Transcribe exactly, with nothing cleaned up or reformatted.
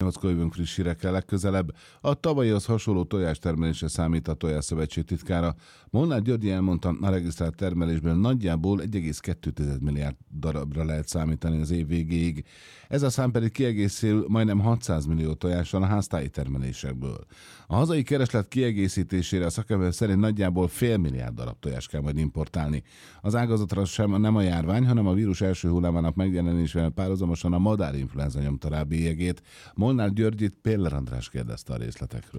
nyolckor jövünk friss hírekkel legközelebb. A tavalyihoz hasonló tojástermelésre számít a Tojásszövetség titkára. Molnár Györgyi elmondta, a regisztrált termelésből nagyjából egy egész kettő milliárd darabra lehet számítani az év végéig. Ez a szám pedig kiegészül majdnem hatszáz millió tojással a háztáji termelésekből. A hazai kereslet kiegészítésére a szakember szerint nagyjából fél milliárd darab tojást kell majd importálni. Az ágazatra sem nem a járvány, hanem a vírus első hullámának megjelenésével párhuzamosan a madárinfluenza nyomta rá bélyegét. Molnár Györgyit Péller András kérdezte a részletekről.